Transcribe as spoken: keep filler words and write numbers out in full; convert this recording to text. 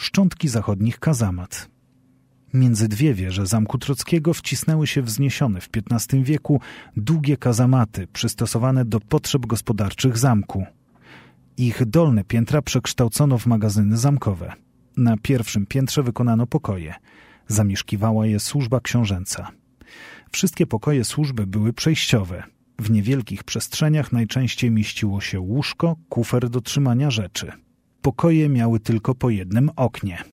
szczątki zachodnich kazamat. Między dwie wieże Zamku Trockiego wcisnęły się wzniesione w piętnastym wieku długie kazamaty przystosowane do potrzeb gospodarczych zamku. Ich dolne piętra przekształcono w magazyny zamkowe. Na pierwszym piętrze wykonano pokoje. Zamieszkiwała je służba książęca. Wszystkie pokoje służby były przejściowe. W niewielkich przestrzeniach najczęściej mieściło się łóżko, kufer do trzymania rzeczy. Pokoje miały tylko po jednym oknie.